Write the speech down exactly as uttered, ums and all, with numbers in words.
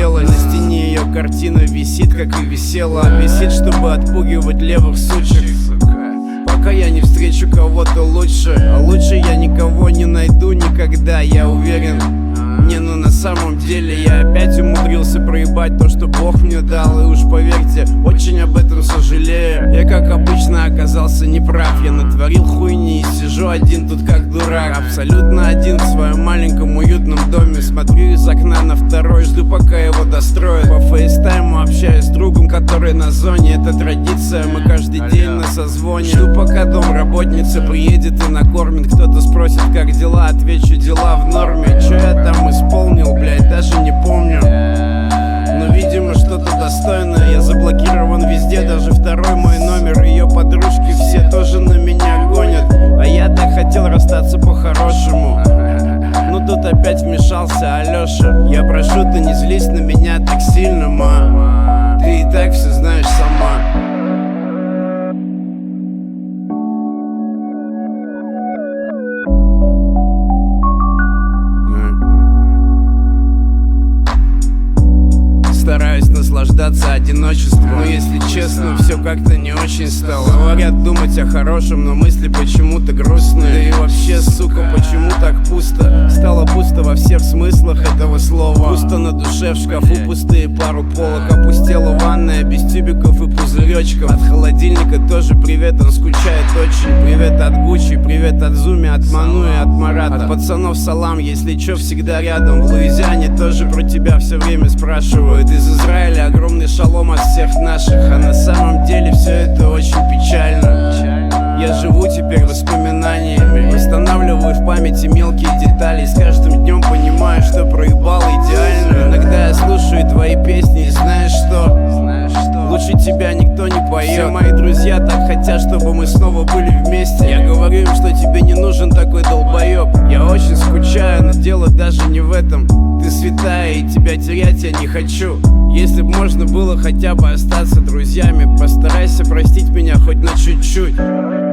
хотелось. На стене ее картина висит, как и висела. Висит, чтобы отпугивать левых сучек. Пока я не встречу кого-то лучше, а лучше я никого не найду никогда, я уверен. Не, ну на самом деле я опять умудрился проебать то, что Бог мне дал. И уж поверьте, очень об этом сожалею. Я, как обычно, оказался неправ. Я натворил хуйни и сижу один тут как дурак. Абсолютно один в своем маленьком уютном доме. Смотрю из окна на второй, жду пока его достроят. По фейстайму общаюсь с другом, который на зоне. Это традиция, мы каждый день на созвоне. Жду пока домработница приедет и накормит. Кто-то спросит, как дела, отвечу, дела в норме. Чё я там исполнил, блядь, даже не помню. Но, видимо, что-то достойное. Я заблокирован везде, даже второй мой номер. Ее подружки все тоже на меня гонят. А я так хотел расстаться по-хорошему. Но тут опять вмешался Алёша. Я прошу, ты не злись на меня так сильно, ма. Ты и так все знаешь сама. Стараюсь наслаждаться одиночеством, но если честно, все как-то не очень стало. Говорят думать о хорошем, но мысли почему-то грустные. Да и вообще, сука, почему так пусто? Стало пусто во всех смыслах этого слова. Пусто на душе, в шкафу пустые пару полок. Опустела ванная без тюбиков и пузыречков. От холодильника тоже привет, он скучает очень. Привет от Гуччи, привет от Зуми, от Ману и от Марата. От пацанов салам, если чё, всегда рядом. В Луизиане тоже про тебя все время спрашивают. Из Израиля огромный шалом от всех наших. А на самом деле все это очень печально. Я живу теперь воспоминаниями, восстанавливаю в памяти мелкие детали. С каждым днем понимаю, что проебал идеально. Иногда я слушаю твои песни и знаешь что? Лучше тебя никто не поет. Все мои друзья так хотят, чтобы мы снова были вместе. Я говорю им, что тебе не нужен такой долбоеб. Я очень скучаю, но дело даже не в этом. Ты святая, и тебя терять я не хочу. Если б можно было хотя бы остаться друзьями, постарайся простить меня хоть на чуть-чуть.